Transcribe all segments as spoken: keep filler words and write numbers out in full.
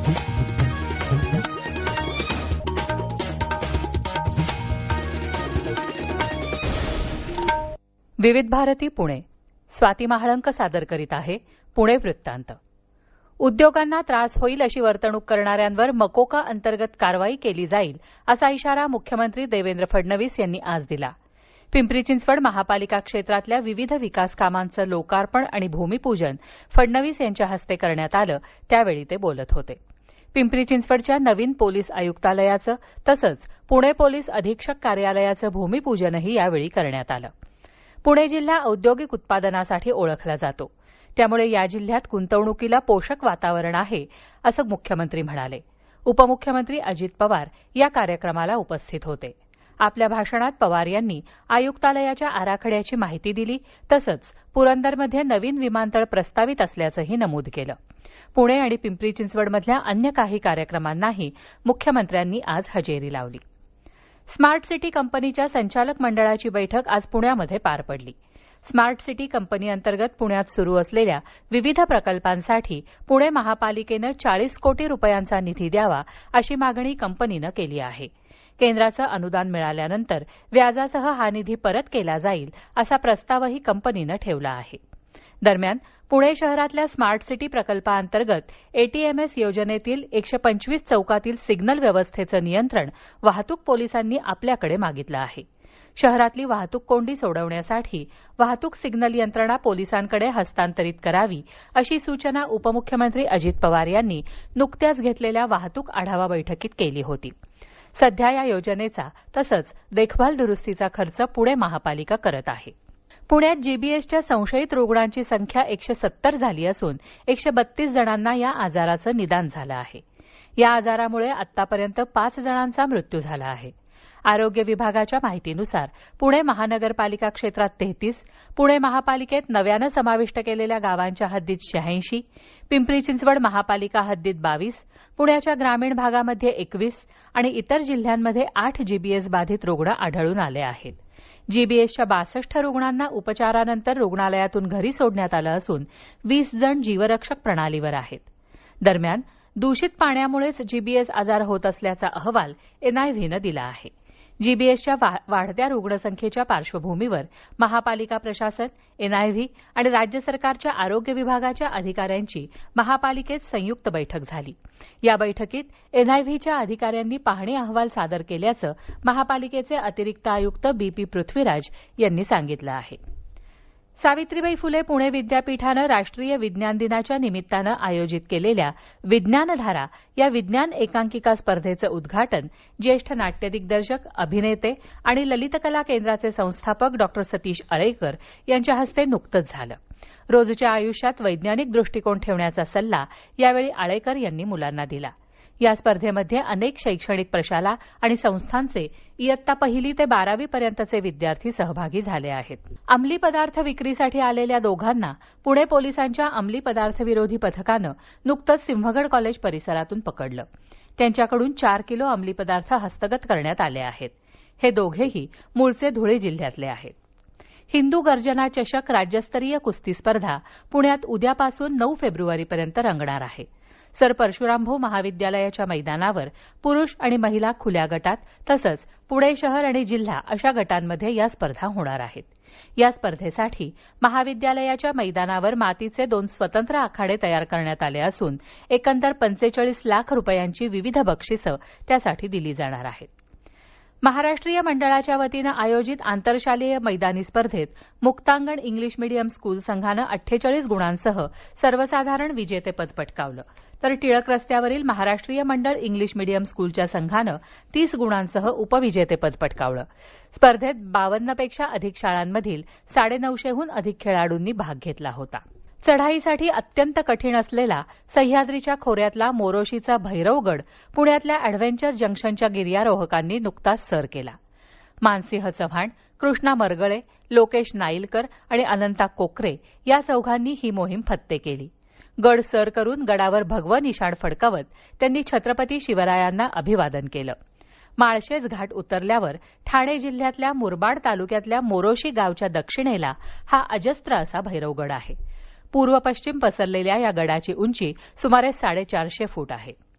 विविध भारती पुणे. स्वाती महाळंक सादर करीत आहे पुणे वृत्तांत. उद्योगांना त्रास होईल अशी वर्तणूक करणाऱ्यांवर मकोका अंतर्गत कारवाई केली जाईल असा इशारा मुख्यमंत्री देवेंद्र फडणवीस यांनी आज दिला. पिंपरी चिंचवड महापालिका क्षेत्रातल्या विविध विकास कामांचं लोकार्पण आणि भूमिपूजन फडणवीस यांच्या हस्ते करण्यात आलं त्यावेळी ते बोलत होते. पिंपरी चिंचवडच्या नवीन पोलीस आयुक्तालयाचं तसंच पुणे पोलीस अधीक्षक कार्यालयाचं भूमिपूजनही यावेळी करण्यात आलं. पुणे जिल्हा औद्योगिक उत्पादनासाठी ओळखला जातो, त्यामुळे या जिल्ह्यात गुंतवणुकीला पोषक वातावरण आहे असं मुख्यमंत्री म्हणाले. उपमुख्यमंत्री अजित पवार या कार्यक्रमाला उपस्थित होते. आपल्या भाषणात पवार यांनी आयुक्तालयाच्या आराखड्याची माहिती दिली तसंच पुरंदरमध्ये नवीन विमानतळ प्रस्तावित असल्याचंही नमूद केलं. पुणे आणि पिंपरी चिंचवडमधल्या अन्य काही कार्यक्रमांनाही मुख्यमंत्र्यांनी आज हजेरी लावली. स्मार्ट सिटी कंपनीच्या संचालक मंडळाची बैठक आज पुण्यात पार पडली. स्मार्ट सिटी कंपनी अंतर्गत पुण्यात सुरू असलेल्या विविध प्रकल्पांसाठी पुणे महापालिकेनं चाळीस कोटी रुपयांचा निधी द्यावा अशी मागणी कंपनीनं केली आहे. केंद्राचं अनुदान मिळाल्यानंतर व्याजासह हा निधी परत केला जाईल असा प्रस्तावही कंपनीनं ठेवला आहे. दरम्यान पुणे शहरातल्या स्मार्ट सिटी प्रकल्पाअंतर्गत एटीएमएस योजनेतील एकशे पंचवीस चौकातील सिग्नल व्यवस्थेचं नियंत्रण वाहतूक पोलिसांनी आपल्याकडे मागितलं आहे. शहरातली वाहतूक कोंडी सोडवण्यासाठी वाहतूक सिग्नल यंत्रणा पोलिसांकडे हस्तांतरित करावी अशी सूचना उपमुख्यमंत्री अजित पवार यांनी नुकत्याच घेतलेल्या वाहतूक आढावा बैठकीत केली होती. सध्या या योजनेचा तसंच देखभाल दुरुस्तीचा खर्च पुणे महापालिका करत आहे. पुण्यात जीबीएसच्या संशयित रुग्णांची संख्या एकशे सत्तर झाली असून एकशे बत्तीस जणांना या आजाराचं निदान झालं आहे. या आजारामुळे आतापर्यंत पाच जणांचा मृत्यू झाला आहे. आरोग्य विभागाच्या माहितीनुसार पुणे महानगरपालिका क्षेत्रात तेहतीस, पुणे महापालिकेत नव्यानं समाविष्ट केलेल्या गावांच्या हद्दीत शहाऐंशी, पिंपरी चिंचवड महापालिका हद्दीत बावीस, पुण्याच्या ग्रामीण भागामध्ये एकवीस आणि इतर जिल्ह्यांमध्ये आठ जीबीएस बाधित रुग्ण आढळून आले आहेत. जीबीएसच्या बासष्ट रुग्णांना उपचारानंतर रुग्णालयातून घरी सोडण्यात आलं असून वीस जण जीवरक्षक प्रणालीवर आहेत. दरम्यान दूषित पाण्यामुळेच जीबीएस आजार होत असल्याचा अहवाल एनआयव्हीनं दिला आहे. जीबीएसच्या वाढत्या रुग्णसंख्येच्या पार्श्वभूमीवर महापालिका प्रशासन, एनआयव्ही आणि राज्य सरकारच्या आरोग्य विभागाच्या अधिकाऱ्यांची महापालिकेत संयुक्त बैठक झाली. या बैठकीत एनआयव्हीच्या अधिकाऱ्यांनी पाहणी अहवाल सादर केल्याचं महापालिकेचे अतिरिक्त आयुक्त बी पी पृथ्वीराज यांनी सांगितलं आहे. सावित्रीबाई फुले पुणे विद्यापीठानं राष्ट्रीय विज्ञान दिनाच्या निमित्तानं आयोजित केलेल्या विज्ञानधारा या विज्ञान एकांकिका स्पर्धेचं उद्घाटन ज्येष्ठ नाट्य दिग्दर्शक, अभिनेते आणि ललितकला केंद्राचे संस्थापक डॉक्टर सतीश अळेकर यांच्या हस्ते नुकतंच झालं. रोजच्या आयुष्यात वैज्ञानिक दृष्टिकोन ठेवण्याचा सल्ला यावेळी आळेकर यांनी मुलांना दिला. या स्पर्धेमध्ये अनेक शैक्षणिक प्रशाला आणि संस्थांचे इयत्ता पहिली ते बारावी पर्यंतचे विद्यार्थी सहभागी झाले आहेत. अंमली पदार्थ विक्रीसाठी आलेल्या दोघांना पुणे पोलिसांच्या अंमली पदार्थ विरोधी पथकानं नुकतंच सिंहगड कॉलेज परिसरातून पकडलं. त्यांच्याकडून चार किलो अंमली पदार्थ हस्तगत करण्यात आले आहेत. हे दोघेही मूळचे धुळे जिल्ह्यातले आहेत. हिंदू गर्जना चषक राज्यस्तरीय कुस्ती स्पर्धा पुण्यात उद्यापासून नऊ फेब्रुवारीपर्यंत रंगणार आहे. सर परशुरामभाऊ महाविद्यालयाच्या मैदानावर पुरुष आणि महिला खुल्या गटात तसंच पुणे शहर आणि जिल्हा अशा गटांमध्ये या स्पर्धा होणार आहेत. या स्पर्धेसाठी महाविद्यालयाच्या मैदानावर मातीचे दोन स्वतंत्र आखाडे तयार करण्यात आले असून एकंदर पंचेचाळीस लाख रुपयांची विविध बक्षिसं त्यासाठी दिली जाणार आहेत. महाराष्ट्रीय मंडळाच्या वतीनं आयोजित आंतरशालेय मैदानी स्पर्धेत मुक्तांगण इंग्लिश मीडियम स्कूल संघानं अठ्ठेचाळीस गुणांसह सर्वसाधारण विजेतेपद पटकावलं तर टिळक रस्त्यावरील महाराष्ट्रीय मंडळ इंग्लिश मीडियम स्कूलच्या संघानं तीस गुणांसह उपविजेतेपद पटकावलं. स्पर्धेत बावन्नपेक्षा अधिक शाळांमधील साडेनऊशेहून अधिक खेळाडूंनी भाग घेतला होता. चढाईसाठी अत्यंत कठीण असलेला सह्याद्रीच्या खोऱ्यातला मोरोशीचा भैरवगड पुण्यातल्या अॅडव्हेंचर जंक्शनच्या गिर्यारोहकांनी नुकताच सर केला. मानसिंह चव्हाण, कृष्णा मरगळे, लोकेश नाईलकर आणि अनंता कोकरे या चौघांनी ही मोहीम फत्ते केली. गड सर करून गडावर भगवं निशाण फडकावत त्यांनी छत्रपती शिवरायांना अभिवादन केलं. माळशेज घाट उतरल्यावर ठाणे जिल्ह्यातल्या मुरबाड तालुक्यातल्या मोरोशी गावच्या दक्षिणेला हा अजस्त्र असा भैरवगड आहे. पूर्व पश्चिम पसरलेल्या या गडाची उंची सुमारे साडेचारशे फूट आहे.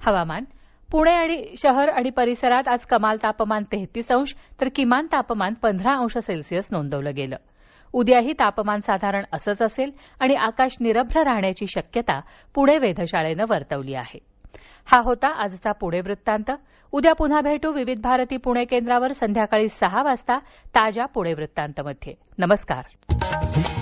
हवामान. पुणे आणि शहर आणि परिसरात आज कमाल तापमान तेहतीस अंश तर किमान तापमान पंधरा अंश सेल्सिअस नोंदवलं गेलं. उद्याही तापमान साधारण असंच असेल आणि आकाश निरभ्र राहण्याची शक्यता पुणे वेधशाळेनं वर्तवली आहे. हा होता आजचा पुणे वृत्तांत. उद्या पुन्हा भेटू विविध भारती पुणे केंद्रावर संध्याकाळी सहा वाजता ताज्या पुणे वृत्तांतमध्ये. नमस्कार.